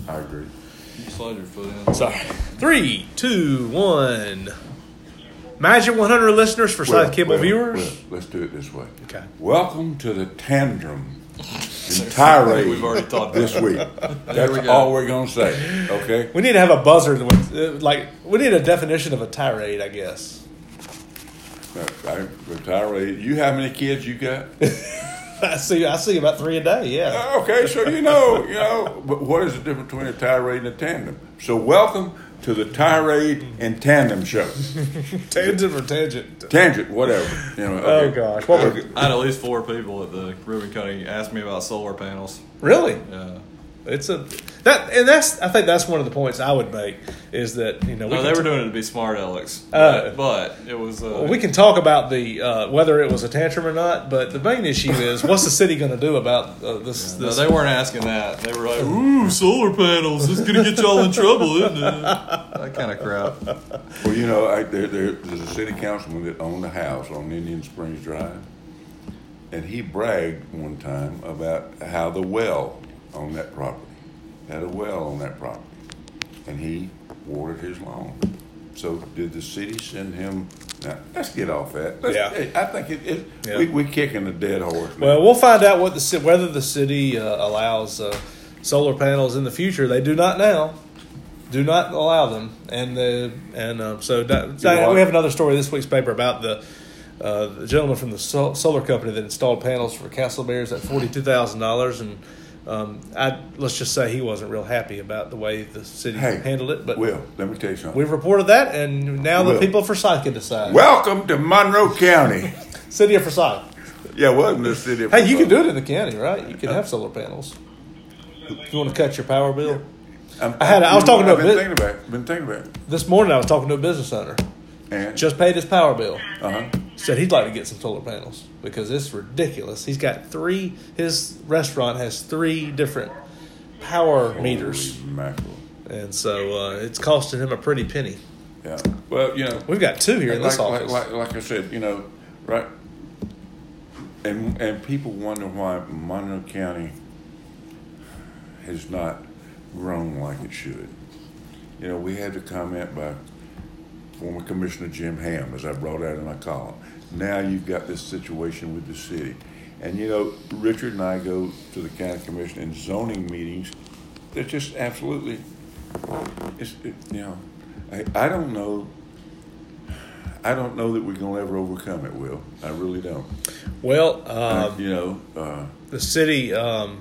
I agree. You slide your foot in. Sorry. 3, 2, 1. Magic 100 listeners for Side Cable viewers. Well, let's do it this way. Okay. Welcome to the tantrum and tirade We've already talked this about week. That's all we're going to say, okay? We need to have a buzzer. We need a definition of a tirade, I guess. The tirade. You how many kids you got? I see about 3 a day, yeah. Okay, so you know. But what is the difference between a tirade and a tandem? So welcome to the tirade and tandem show. Tangent or tangent? Tangent, whatever. Okay. Oh, gosh. What I had at least 4 people at the ribbon cutting ask me about solar panels. Really? Yeah. I think that's one of the points I would make is that they were doing it to be smart, Alex. But it was. We can talk about the whether it was a tantrum or not, but the main issue is what's the city going to do about this? No, they weren't asking that. They were like, "Ooh, solar panels! This is going to get y'all in trouble, isn't it?" That kind of crap. Well, there's a city councilman that owned a house on Indian Springs Drive, and he bragged one time about how the well on that property had a well on that property, and he watered his lawn. So did the city send him? Now let's get off that. I think we're kicking a dead horse. Now. Well, we'll find out whether the city allows solar panels in the future. They do not now. Do not allow them, so Diane, we have another story this week's paper about the gentleman from the solar company that installed panels for Castle Bears at $42,000, and let's just say he wasn't real happy about the way the city handled it. But Will, let me tell you something. We've reported that, and now the people of Forsyth can decide. Welcome to Monroe County. City of Forsyth. Yeah, wasn't the city of Hey, Forsyth. you can do it in the county, right? You can have solar panels. If you want to cut your power bill. I was talking to been thinking about it. This morning I was talking to a business owner. And? Just paid his power bill. Uh-huh. Said he'd like to get some solar panels because it's ridiculous. He's got 3. His restaurant has 3 different power meters, mackerel. and so it's costing him a pretty penny. Yeah. Well, we've got 2 here in this office. Like I said, right? And people wonder why Monroe County has not grown like it should. We had the comment by former Commissioner Jim Ham, as I brought out in my column. Now you've got this situation with the city. And, Richard and I go to the county commission in zoning meetings. They're just absolutely, I don't know that we're going to ever overcome it, Will. I really don't. Well, the city,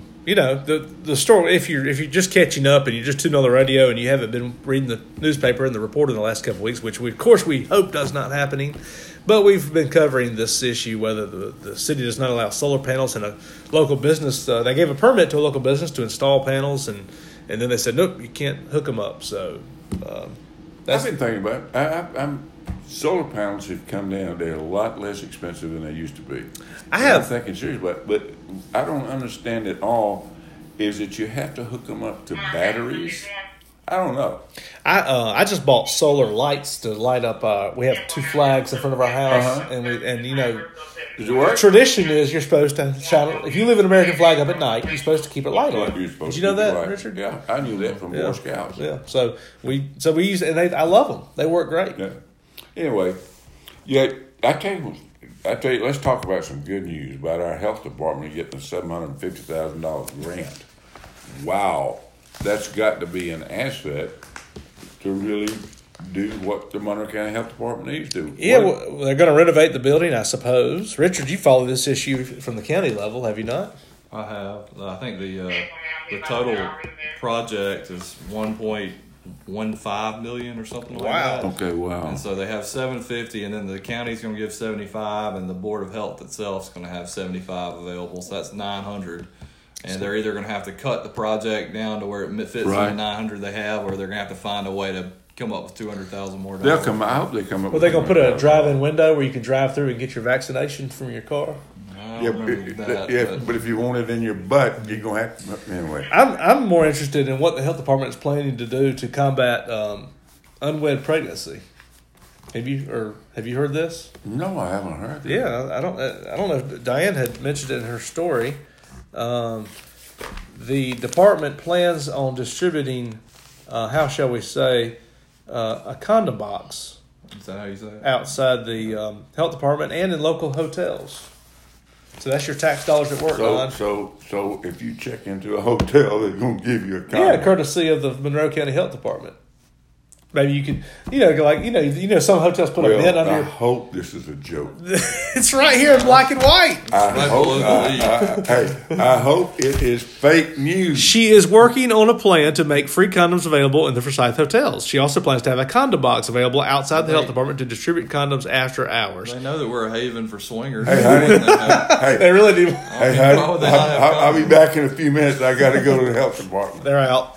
the story, if you're just catching up and you're just tuning on the radio and you haven't been reading the newspaper and the report in the last couple of weeks, which we hope does not happening, but we've been covering this issue whether the city does not allow solar panels in a local business. They gave a permit to a local business to install panels, and then they said, nope, you can't hook them up. So I've been thinking about it. Solar panels have come down. They're a lot less expensive than they used to be. I'm thinking seriously about it, but I don't understand at all is that you have to hook them up to batteries. I don't know. I just bought solar lights to light up. We have 2 flags in front of our house, and does it work? Tradition is you're supposed to shine. If you leave an American flag up at night, you're supposed to keep it light on. Did you know that, Richard? Yeah, I knew that from Boy Scouts. Yeah, so we use it, and I love them. They work great. Yeah. Anyway, I tell you, let's talk about some good news about our health department getting a $750,000 grant. Wow, that's got to be an asset to really do what the Monroe County Health Department needs to. Yeah, they're going to renovate the building, I suppose. Richard, you follow this issue from the county level, have you not? I have. I think the total project is $1.15 million or something like that. Okay, wow. And so they have $750, and then the county's going to give $75, and the Board of Health itself is going to have $75 available. So that's $900. And they're either going to have to cut the project down to where it fits in the $900 they have, or they're going to have to find a way to come up with $200,000 more. I hope they come up. Well, they're going to put a drive-in window where you can drive through and get your vaccination from your car. But if you want it in your butt, you're going to have to. Anyway. I'm more interested in what the health department is planning to do to combat unwed pregnancy. Have you heard this? No, I haven't heard that. Yeah, I don't know if Diane had mentioned it in her story. the department plans on distributing, how shall we say, a condom box. Is that how you say it? Outside the health department and in local hotels. So that's your tax dollars at work, Don. So if you check into a hotel, they're going to give you a condom. Yeah, courtesy of the Monroe County Health Department. Maybe you could, some hotels put a bed under your... I hope this is a joke. It's right here in black and white. I hope it is fake news. She is working on a plan to make free condoms available in the Forsyth hotels. She also plans to have a condom box available outside the health department to distribute condoms after hours. They know that we're a haven for swingers. Hey, honey. They really do. Hey, honey, I'll be back in a few minutes. I got to go to the health department. They're out.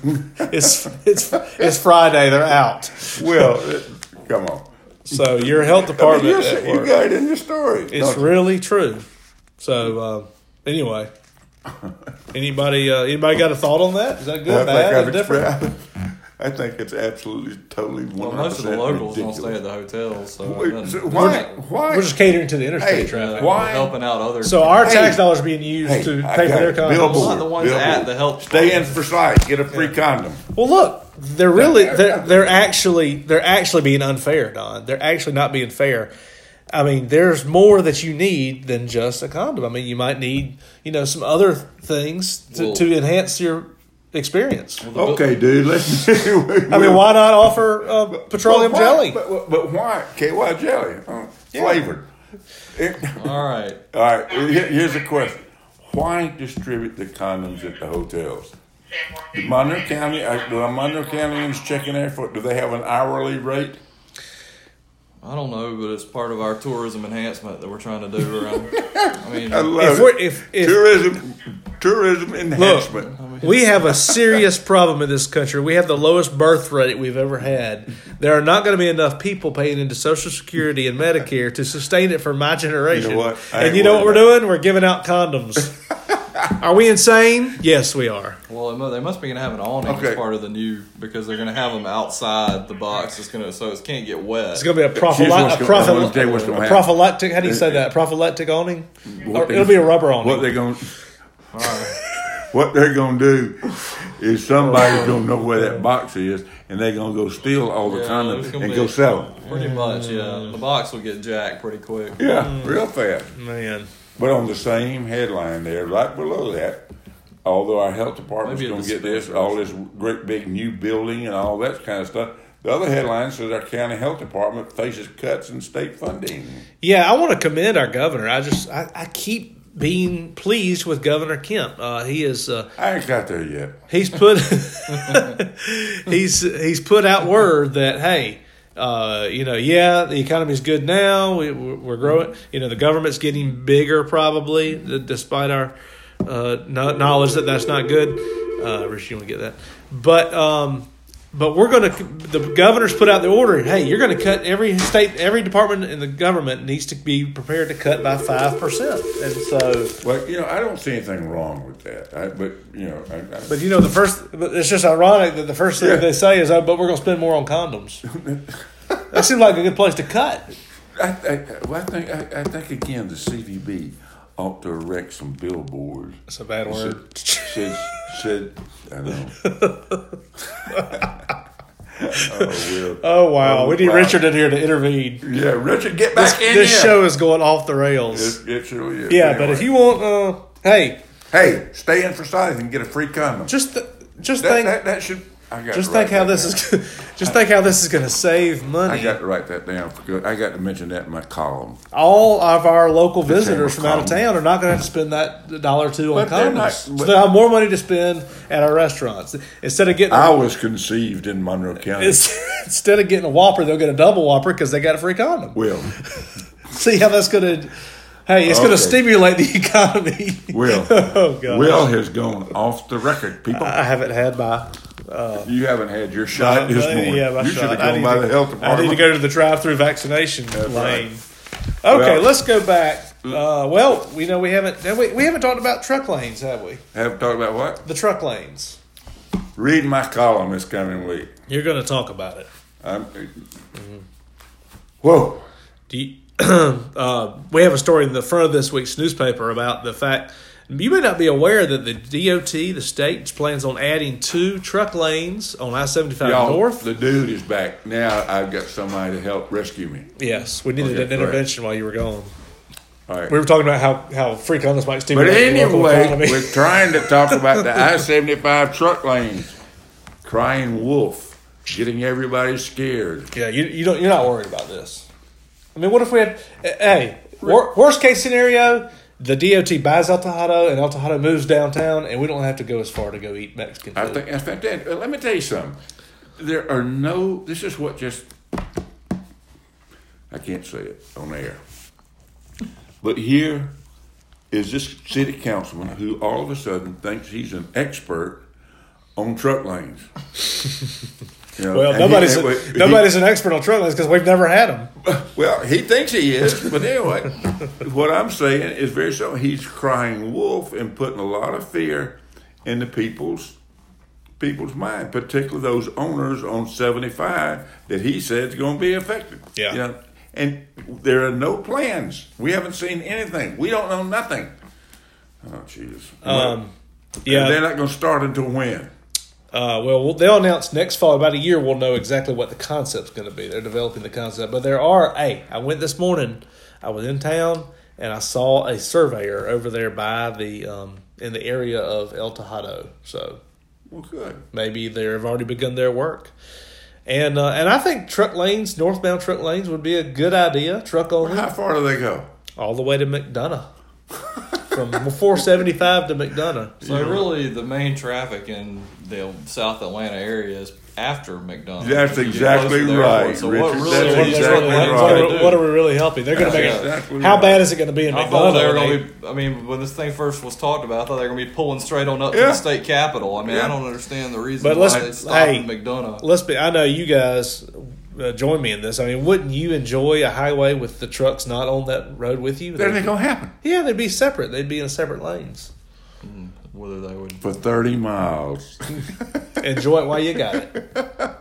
It's Friday. They're out. Well, come on. So your health department, you got it in your story. It's really true. So anyway, anybody got a thought on that? Is that good, bad, or different? I think it's absolutely, totally 100% Well, most of the locals ridiculous. don't stay at the hotels, so Why? We're just catering to the interstate traffic. Why? We're helping out others. So our tax dollars are being used to pay for their condoms. Not the ones at the health. Stay in Forsyth, get a free condom. Well, look, they're actually being unfair, Don. They're actually not being fair. I mean, there's more that you need than just a condom. I mean, you might need some other things to enhance your experience. Okay, dude. I mean, why not offer petroleum jelly? But why KY jelly? Flavored. All right. Here's a question: why distribute the condoms at the hotels? Do Monroe Countyans checking there for? Do they have an hourly rate? I don't know, but it's part of our tourism enhancement that we're trying to do around. I mean, I love it. Tourism enhancement. Look, we have a serious problem in this country. We have the lowest birth rate we've ever had. There are not going to be enough people paying into Social Security and Medicare to sustain it for my generation. You know what? And you know what we're doing? We're giving out condoms. Are we insane? Yes, we are. Well, they must be going to have an awning as part of the new, because they're going to have them outside the box. So it can't get wet. It's going to be a prophylactic. How do you say that? A prophylactic awning? It'll be a rubber awning. What they're going to do is somebody's going to know where that box is, and they're going to go steal all the condoms and go sell them. Pretty much, yeah. The box will get jacked pretty quick. Yeah, real fast. Man. But on the same headline there, right below that, although our health department's going to get this, all this great big new building and all that kind of stuff, the other headline says our county health department faces cuts in state funding. Yeah, I want to commend our governor. I keep being pleased with Governor Kemp. He is. I ain't got there yet. He's put. he's put out word that the economy's good now. We're growing. The government's getting bigger, probably, despite our knowledge that that's not good. Rich, you want to get that? But we're going to. The governor's put out the order. Hey, you're going to cut every department in the government needs to be prepared to cut by 5%. And so, well, I don't see anything wrong with that. But it's just ironic that the first thing they say is, "But we're going to spend more on condoms." That seems like a good place to cut. I think again the CVB ought to erect some billboards. That's a bad word. Said I know. Oh wow! We need Richard in here to intervene. Yeah, Richard, get back in here. This show is going off the rails. It sure is. Yeah, anyway. But if you want, hey, stay in Forsyth and get a free condom. Just think that should. Think how this is going to save money. I got to write that down. I got to mention that in my column. All of our local visitors from out of town are not going to have to spend that $1 or $2 on condoms. So they'll have more money to spend at our restaurants instead of getting. I was conceived in Monroe County. Instead of getting a Whopper, they'll get a double Whopper because they got a free condom. Will. See how that's going to. Hey, it's going to stimulate the economy. Will. Oh God. Will has gone off the record, people. I haven't had my. You haven't had your shot this morning. Yeah, you should have gone by the health department. I need to go to the drive-through vaccination lane. Right. Okay, let's go back. We haven't talked about truck lanes, have we? Haven't talked about what? The truck lanes. Read my column this coming week. You're going to talk about it. Whoa. We have a story in the front of this week's newspaper about the fact You may not be aware that the DOT, the state, plans on adding 2 truck lanes on I-75 North. The dude is back. Now I've got somebody to help rescue me. Yes, we needed an intervention while you were gone. All right. We were talking about how freak on this might stimulate But anyway, the we're trying to talk about the I-75 truck lanes. Crying wolf, getting everybody scared. Yeah, you're not worried about this. I mean, what if we had? Hey, worst case scenario, the DOT buys El Tejado and El Tejado moves downtown, and we don't have to go as far to go eat Mexican food. I think that's fantastic. Let me tell you something. There are no. This is what just. I can't say it on air. But here is this city councilman who all of a sudden thinks he's an expert on truck lanes. You know, well, nobody's an expert on truck lanes because we've never had them. Well, he thinks he is, but anyway, what I'm saying is very simple. He's crying wolf and putting a lot of fear into people's mind, particularly those owners on 75 that he said is going to be affected. Yeah. You know, and there are no plans. We haven't seen anything. We don't know nothing. Oh, Jesus. Yeah. They're not going to start until when? Well, they'll announce next fall. About a year, we'll know exactly what the concept's going to be. They're developing the concept. But I went this morning. I was in town, and I saw a surveyor over there by the in the area of El Tejado. So, well, good. Maybe they've already begun their work. And I think truck lanes, northbound truck lanes, would be a good idea. Truck only. How far do they go? All the way to McDonough. From 475 to McDonough. So really, the main traffic in the South Atlanta area is after McDonough. That's exactly right, So Richard. what That's exactly right. What are we really helping? They're going to make exactly How right. bad is it going to be in I thought they were McDonough? going to be. I mean, when this thing first was talked about, I thought they were going to be pulling straight on up to the state capitol. I mean, I don't understand the reason why they stopped in McDonough. I know you guys join me in this. I mean, wouldn't you enjoy a highway with the trucks not on that road with you? That ain't going to happen. Yeah, they'd be separate. They'd be in separate lanes. Whether they would for 30 miles. Enjoy it while you got it.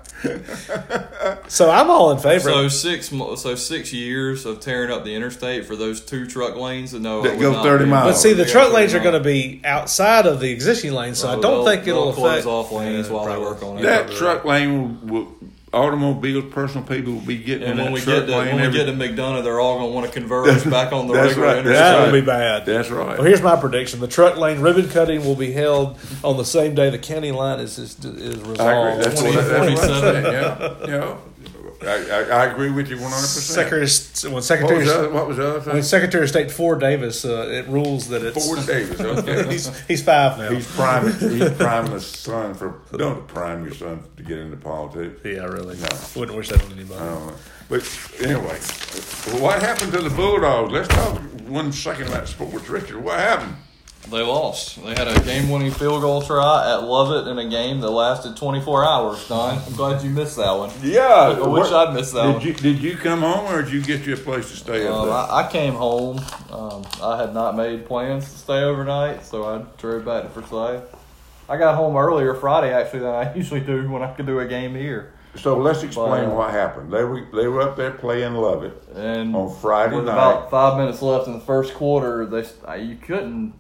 So I'm all in favor. So 6 years of tearing up the interstate for those 2 truck lanes that go 30 miles. But see, the truck lanes are going to be outside of the existing lanes, so I don't think it'll affect. Close off lanes while they work on it. That truck lane will. Automobiles, personal people will be getting in that truck lane. When we get to McDonough, they're all going to want to converge back on the regular interstate. That will be bad. That's right. Well, here's my prediction: the truck lane ribbon cutting will be held on the same day the county line is resolved. I agree. That's what I'm saying. Yeah. I agree with you 100%. What was the other thing? When Secretary of State Ford Davis, it rules that it's Ford Davis. Okay. he's 5 now. He's priming his son for. Don't prime your son to get into politics. Yeah, really. No. Wouldn't wish that on anybody. I don't know. But anyway, what happened to the Bulldogs? Let's talk 1 second about sports, Richard. What happened? They lost. They had a game-winning field goal try at Lovett in a game that lasted 24 hours, Don. I'm glad you missed that one. Yeah. I wish I'd missed that one. Did you come home or did you get you a place to stay up there? I came home. I had not made plans to stay overnight, so I drove back to Forsyth. I got home earlier Friday, actually, than I usually do when I could do a game here. So let's explain what happened. They were up there playing Lovett and on Friday with night. About 5 minutes left in the first quarter, you couldn't.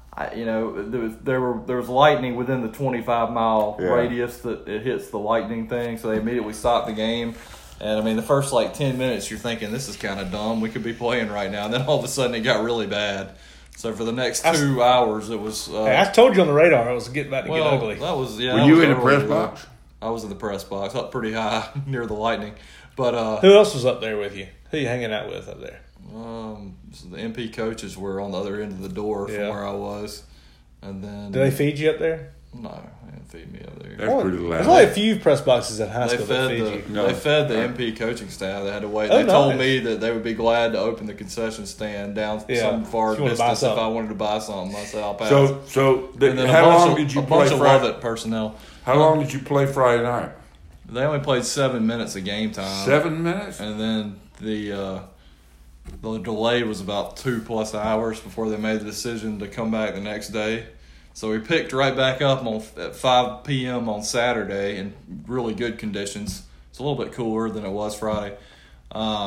There was lightning within the 25-mile radius that it hits the lightning thing, so they immediately stopped the game. And I mean, the first 10 minutes, you're thinking this is kind of dumb. We could be playing right now. And then all of a sudden, it got really bad. So for the next 2 hours, it was. I told you on the radar it was getting about to get ugly. That was Were you in the press box? I was in the press box, up pretty high near the lightning. But who else was up there with you? Who you hanging out with up there? So the MP coaches were on the other end of the door from where I was, and then did they feed you up there? No, they didn't feed me up there. That's pretty loud. There's only a few press boxes at high school that feed you. They fed the MP coaching staff. They had to wait. They told me that they would be glad to open the concession stand down some far distance if I wanted to buy something. I said I'll pass. How long did you play? A bunch of Lovett personnel. How long did you play Friday night? They only played 7 minutes of game time. 7 minutes, and then the delay was about 2+ hours before they made the decision to come back the next day. So we picked right back up at 5 p.m. on Saturday in really good conditions. It's a little bit cooler than it was Friday.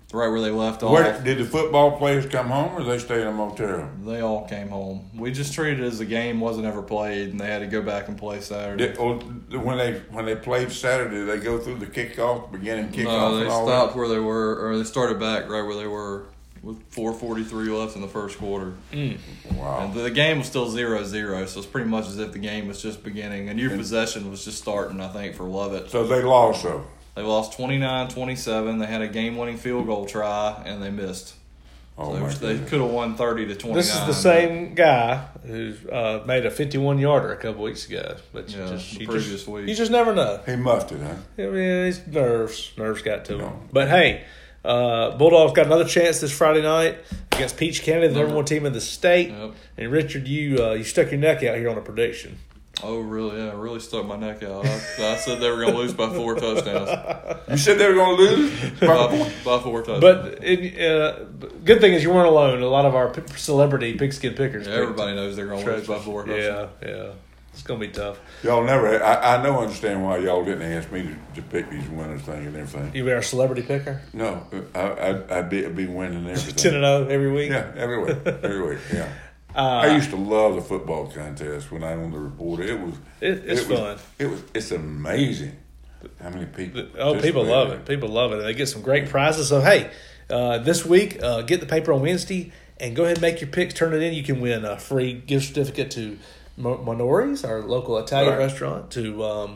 right where they left off. Did the football players come home, or they stayed in a motel? They all came home. We just treated it as the game wasn't ever played, and they had to go back and play Saturday. When they played Saturday, did they go through the beginning kickoff? No, they stopped where they were, or they started back right where they were with 4:43 left in the first quarter. Wow. And the game was still 0-0, so it's pretty much as if the game was just beginning. A new possession was just starting, I think, for Lovett. So they lost, though. They lost 29-27. They had a game-winning field goal try, and they missed. Oh, so they could have won 30-29. This is the same guy who made a 51-yarder a couple weeks ago. But the previous week. You just never know. He muffed it, huh? I mean, his nerves got to him. But hey, Bulldogs got another chance this Friday night against Peach County, the number one team in the state. Yep. And Richard, you stuck your neck out here on a prediction. Oh, really? Yeah, I really stuck my neck out. I said they were going to lose by 4 touchdowns. You said they were going to lose? by 4 touchdowns. But good thing is you weren't alone. A lot of our celebrity pigskin pickers. Yeah, everybody knows they're going to lose by 4 touchdowns. Yeah. It's going to be tough. Y'all never. I understand why y'all didn't ask me to pick these winners thing and everything. You be our celebrity picker? No, I'd be winning everything. 10-0 every week? Yeah, every week, yeah. I used to love the football contest when I was on the reporter. It's fun. It's amazing how many people. People love it. People love it. And they get some great prizes. So hey, this week get the paper on Wednesday and go ahead and make your picks. Turn it in. You can win a free gift certificate to Minori's, our local Italian restaurant, to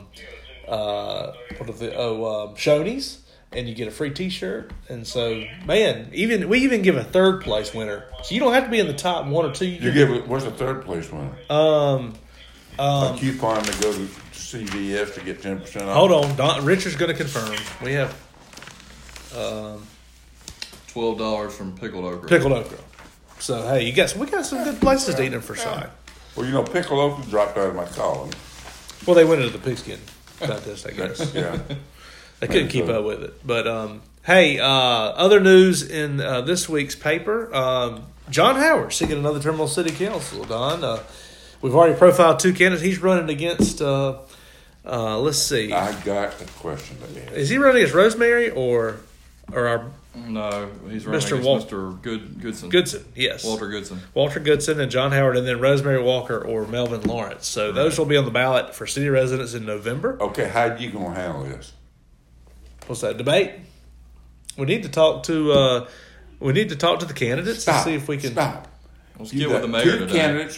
Shoney's. And you get a free T-shirt, and so we even give a third place winner. So you don't have to be in the top 1 or 2. What's the third place winner? A coupon to go to CVS to get 10% off. Hold on, Richard's going to confirm. We have $12 from Pickled Okra. Pickled Okra. So hey, we got some good places to eat in Forsyth. Well, Pickled Okra dropped out of my column. Well, they went into the pigskin contest, I guess. Yeah. They couldn't keep up with it. But, hey, other news in this week's paper. John Howard seeking another term on city council, Don. We've already profiled 2 candidates. He's running against, let's see. I got a question to ask. Is he running against Rosemary or our... No, he's running against Mr. Goodson. Goodson, yes. Walter Goodson. Walter Goodson and John Howard, and then Rosemary Walker or Melvin Lawrence. So those will be on the ballot for city residents in November. Okay, how are you going to handle this? What's that, debate? We need to talk to the candidates and see if we can stop. Let's get with the mayor 2 today. Candidates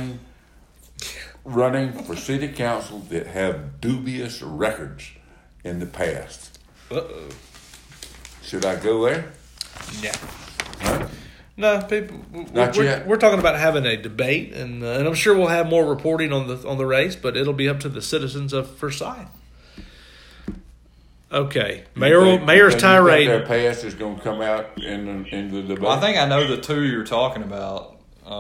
running for city council that have dubious records in the past. Uh-oh. Should I go there? Yeah. Huh? No, people. Not yet. We're talking about having a debate, and I'm sure we'll have more reporting on the race, but it'll be up to the citizens of Forsyth. Okay, mayor's tirade. Their past is going to come out in the debate. Well, I think I know the 2 you're talking about.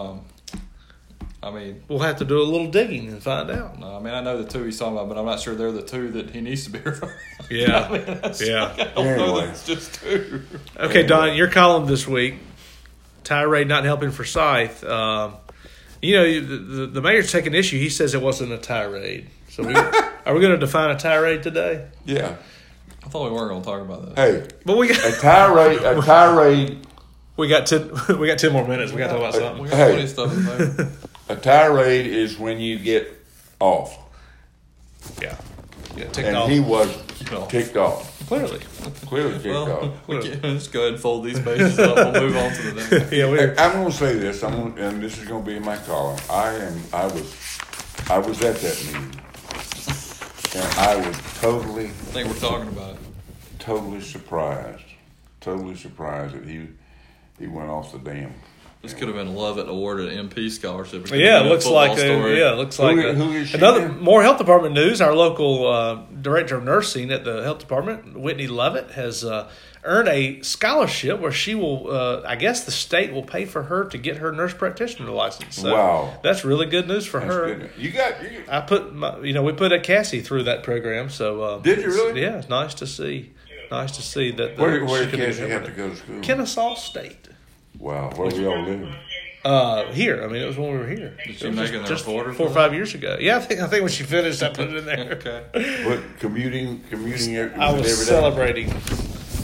We'll have to do a little digging and find out. No, I know the 2 he's talking about, but I'm not sure they're the 2 that he needs to be referring. Yeah, I don't know that it's just 2. Okay, Don, your column this week, tirade not helping Forsyth. The mayor's taking issue. He says it wasn't a tirade. So are we going to define a tirade today? Yeah. I thought we weren't going to talk about that. Hey, but we got a tirade. We got 10 more minutes. We got to talk about something. We got plenty of stuff in there. A tirade is when you get off. Yeah. Ticked and off. He was ticked off. Clearly ticked off. Let's go ahead and fold these pages up. We'll move on to the next. I'm going to say this. And this is going to be in my column. I was at that meeting. And I was totally... I think we're talking about it. Totally surprised that he went off the dam. This could have been Lovett awarded an MP scholarship. Yeah, it looks like another more health department news. Our local director of nursing at the health department, Whitney Lovett, has earned a scholarship where she will. I guess the state will pay for her to get her nurse practitioner license. So wow, that's really good news for her. Good. We put Cassie through that program. So did you really? Yeah, it's nice to see. Nice to see that. Where did Cassie have to go to school? Kennesaw State. Wow, where we all living? Here. It was when we were here. Did she make it just 4 or 5 years ago? Yeah, I think when she finished, I put it in there. Okay. But commuting. I was celebrating.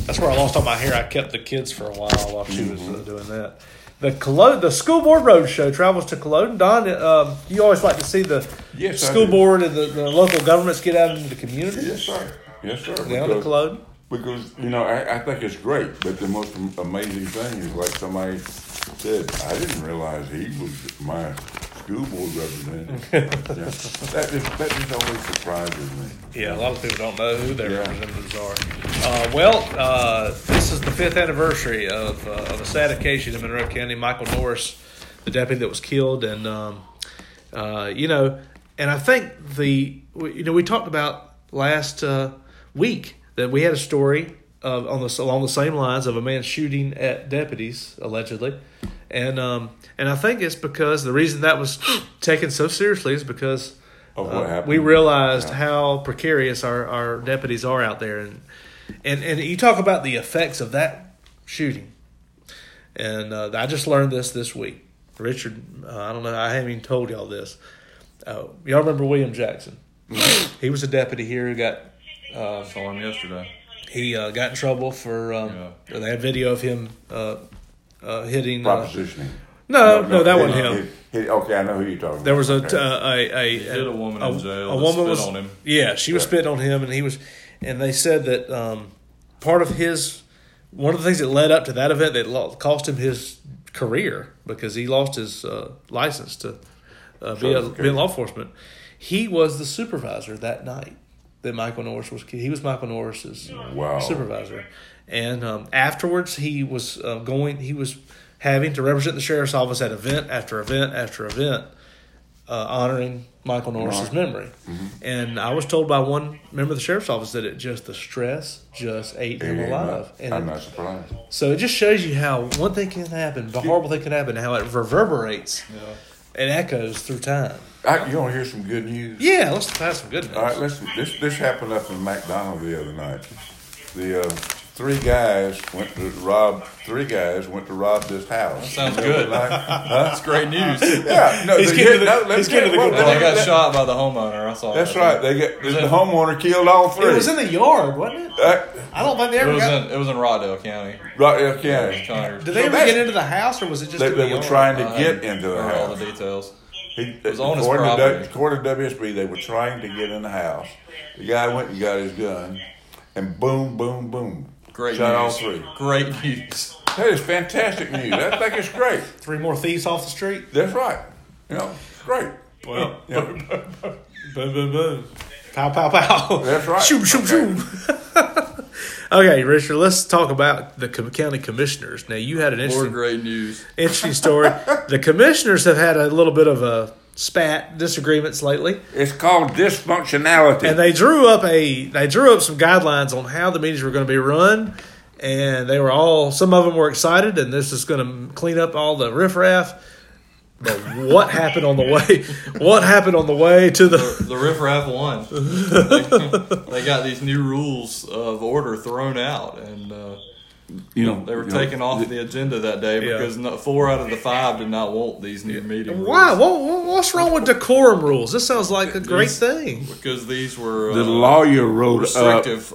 That's where I lost all my hair. I kept the kids for a while she was doing that. The school board road show travels to Culloden. Don, you always like to see the school board and the local governments get out into the community. Yes, sir. Yes, sir. Down to Culloden. Because, I think it's great, but the most amazing thing is like somebody said, I didn't realize he was my school board representative. That just always surprises me. Yeah, a lot of people don't know who their representatives are. This is the 5th anniversary of a sad occasion in Monroe County. Michael Norris, the deputy that was killed, and and I think we talked about last week that we had a story along the same lines of a man shooting at deputies allegedly, and I think it's because the reason that was taken so seriously is because we realized how precarious our deputies are out there, and you talk about the effects of that shooting, and I just learned this week. Richard, I don't know, I haven't even told y'all this. Y'all remember William Jackson? He was a deputy here who got. Saw him yesterday. He got in trouble for. They had video of him hitting. Propositioning. No, that wasn't him. Okay, I know who you're talking about. There was he hit a woman in jail. A woman spit on him. Yeah, she was spitting on him, and they said that part of one of the things that led up to that event that cost him his career because he lost his license to be in law enforcement. He was the supervisor that night that Michael Norris was. He was Michael Norris's supervisor, and afterwards he was He was having to represent the sheriff's office at event after event after event, honoring Michael Norris's memory. Mm-hmm. And I was told by one member of the sheriff's office that the stress just ate him alive. I'm not surprised. So it just shows you how one thing can happen, the horrible thing can happen, how it reverberates and echoes through time. You want to hear some good news? Yeah, let's have some good news. All right, listen. This happened up in McDonald the other night. The three guys went to rob this house. That sounds good. That's great news. Yeah, no, he's getting to the good. They got shot by the homeowner. I saw. That's right. The homeowner killed all three. It was in the yard, wasn't it? I don't think they ever got. It was in Rockdale County. Rockdale County. Did they ever get into the house, or was it just they were trying to get into the house? All the details. It was on his property. According to WSB, they were trying to get in the house. The guy went and got his gun, and boom, boom, boom. Great shot news. All three. Great news. That is fantastic news. I think it's great. 3 more thieves off the street? That's right. Great. Well, boom, boom, boom. Pow, pow, pow. That's right. Shoom, shoom, shoom. Okay, Richard, let's talk about the county commissioners. Now, you had an interesting story. The commissioners have had a little bit of a disagreements lately. It's called dysfunctionality. And they drew up some guidelines on how the meetings were going to be run, and some of them were excited, and this is going to clean up all the riffraff. But what happened on the way? What happened on the way to the riffraff won? They got these new rules of order thrown out, and they were taken off the agenda that day because 4 out of the 5 did not want these new meeting rules. Why? What's wrong with decorum rules? This sounds like a great thing. Because these were the lawyer wrote restrictive.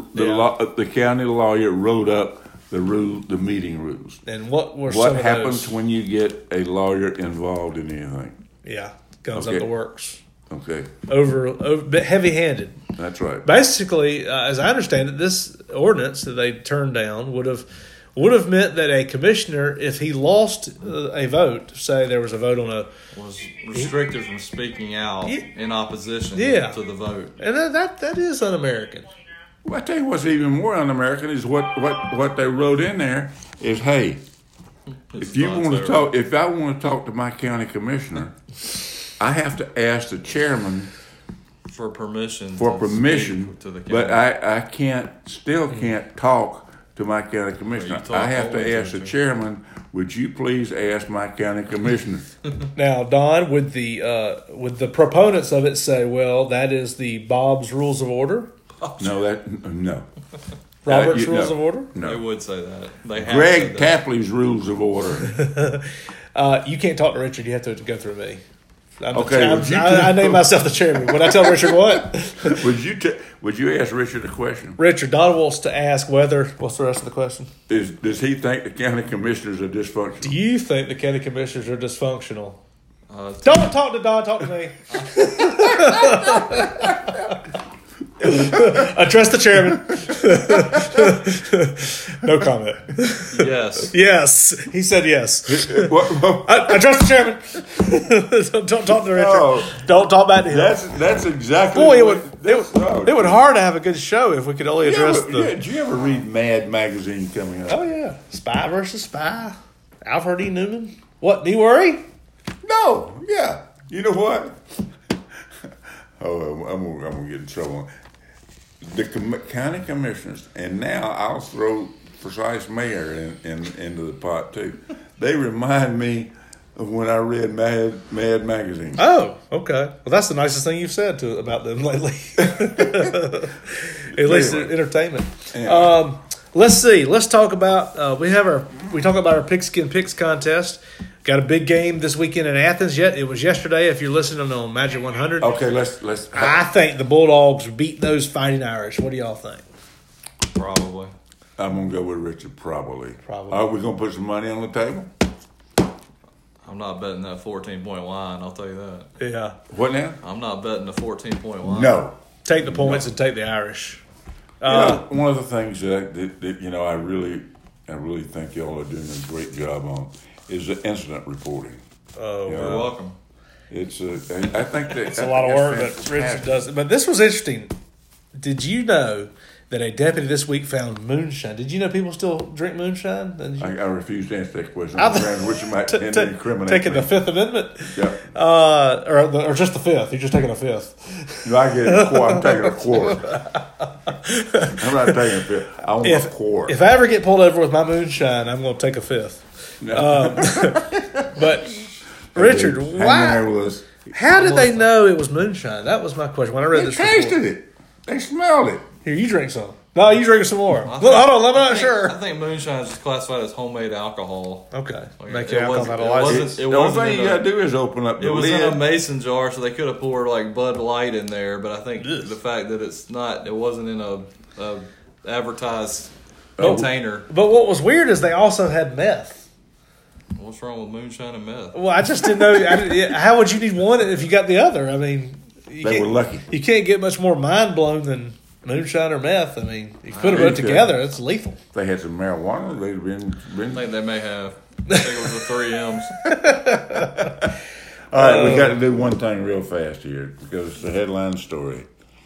The county lawyer wrote up the meeting rules. And what happens when you get a lawyer involved in anything? Yeah, comes up the works. Okay. Over heavy-handed. That's right. Basically, as I understand it, this ordinance that they turned down would have meant that a commissioner, if he lost a vote, say there was a vote on was restricted from speaking out in opposition to the vote. And that is un-American. Well, I tell you what's even more un-American is what they wrote in there is, hey, if I want to talk to my county commissioner, I have to ask the chairman for permission. To the county. But I can't talk to my county commissioner. I have to ask the chairman, would you please ask my county commissioner? Now, Don, would the proponents of it say, well, that is the Bob's Rules of Order? No. Robert's Rules of Order? No. They would say that. Greg Tapley's Rules of Order. You can't talk to Richard. You have to go through me I named myself the chairman. Would I tell Richard what? Would you ask Richard a question? Richard, Don wants to ask whether. What's the rest of the question? Does he think the county commissioners are dysfunctional? Do you think the county commissioners are dysfunctional? Don't talk to Don. Talk to me. Address the chairman. No comment. Yes. He said yes. Address the chairman. Don't talk to Richard. Oh, don't talk back to him. That's exactly. Boy, it would hard to have a good show if we could only address the. Did you ever read Mad magazine coming up? Oh yeah, Spy versus Spy. Alfred E. Newman. What? Do you worry? No. Yeah. You know what? Oh, I'm gonna get in trouble. The county commissioners, and now I'll throw Forsyth's mayor into the pot too. They remind me of when I read Mad magazine. Oh, okay. Well, that's the nicest thing you've said about them lately. At least entertainment. Anyway. Let's see. Let's talk about we talk about our Pigskin Picks contest. Got a big game this weekend in Athens. It was yesterday. If you're listening on Magic 100, okay. Let's. I think the Bulldogs beat those Fighting Irish. What do y'all think? Probably. I'm gonna go with Richard. Probably. Are we gonna put some money on the table? I'm not betting that 14-point line. I'll tell you that. Yeah. What now? I'm not betting the 14-point line. No. Take the points and take the Irish. One of the things that I really think y'all are doing a great job on is the incident reporting. Oh, you're welcome. I think that it's a lot of work that Richard does. But this was interesting. Did you know that a deputy this week found moonshine? Did you know people still drink moonshine? I refuse to answer that question. Which might tend to incriminate taking me. the Fifth Amendment? Yeah. Or just the Fifth. You're just taking a fifth. No, I get a quart. I'm taking a quart. I'm not taking a fifth. I want a quart. If I ever get pulled over with my moonshine, I'm going to take a fifth. No. But Richard, why? How did they know it was moonshine? That was my question when I read this. They tasted it. They smelled it. Here, you drink some. No, you drink some more. Hold on, I'm not sure. I think moonshine is classified as homemade alcohol. Okay, make your alcohol out the only thing you gotta do is open up the lid. It was in a mason jar, so they could have poured like Bud Light in there. But I think the fact that it wasn't in a advertised container. But what was weird is they also had meth. What's wrong with moonshine and meth? Well, I just didn't know. How would you need one if you got the other? I mean, they were lucky. You can't get much more mind blown than moonshine or meth. I mean, you put them together, it's lethal. If they had some marijuana, they'd have been. I think they may have. I think it was the 3 M's. All right, we got to do one thing real fast here because it's the headline story.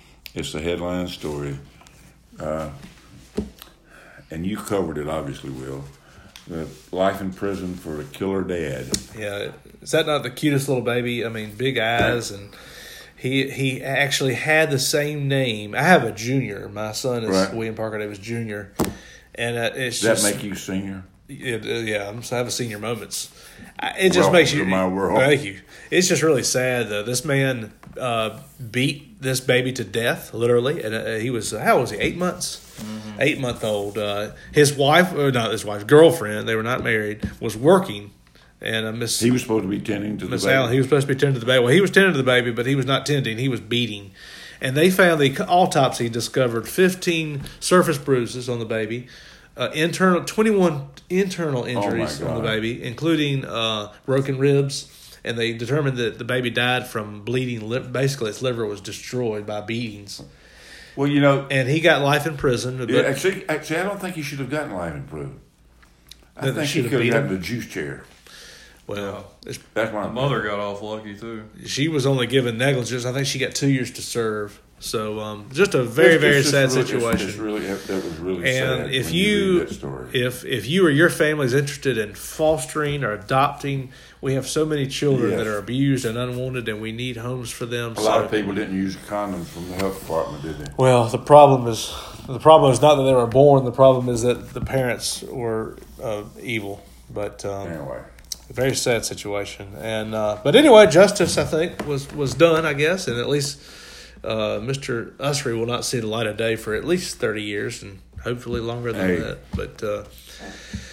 And you covered it, obviously, Will. The life in prison for a killer dad. Yeah, is that not the cutest little baby? I mean, big eyes, and he actually had the same name. I have a junior. My son is William Parker Davis Jr. And it's does that make you senior? Yeah, I have a senior moments. It just makes you. My world. Thank you. It's just really sad. This man beat this baby to death, literally, and he was how old was he? 8 months. 8-month-old. His wife, or not his wife, girlfriend. They were not married. Was working, and Miss. He was supposed to be tending to the baby. Allen, he was supposed to be tending to the baby. Well, he was tending to the baby, but he was not tending. He was beating, and they found the autopsy discovered 15 surface bruises on the baby, 21 internal injuries on the baby, including broken ribs. And they determined that the baby died from bleeding. Basically, its liver was destroyed by beatings. Well, and he got life in prison. But actually, I don't think he should have gotten life in prison. I think he could have gotten the juice chair. Well, that's my mother got off lucky too. She was only given negligence. I think she got 2 years to serve. So, just a very, very sad situation. That was really sad. And if you or your family is interested in fostering or adopting, we have so many children that are abused and unwanted, and we need homes for them. A lot of people didn't use condoms from the health department, did they? Well, the problem is not that they were born. The problem is that the parents were evil. But anyway. A very sad situation. And but anyway, justice, I think, was done, I guess, and at least Mr. Usry will not see the light of day for at least 30 years and hopefully longer than that.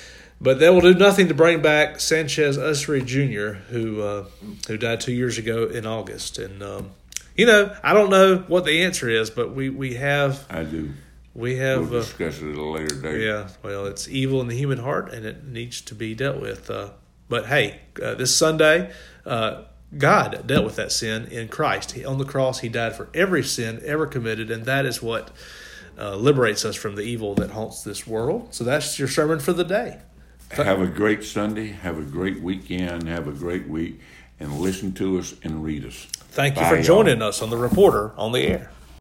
But that will do nothing to bring back Sanchez Usry Jr., who died 2 years ago in August. And I don't know what the answer is, but we have. I do. We have. We'll discuss it at a later date. Yeah, well, it's evil in the human heart, and it needs to be dealt with. But hey, this Sunday, God dealt with that sin in Christ. On the cross, He died for every sin ever committed, and that is what liberates us from the evil that haunts this world. So that's your sermon for the day. Have a great Sunday. Have a great weekend. Have a great week. And listen to us and read us. Thank you for joining us on The Reporter on the Air.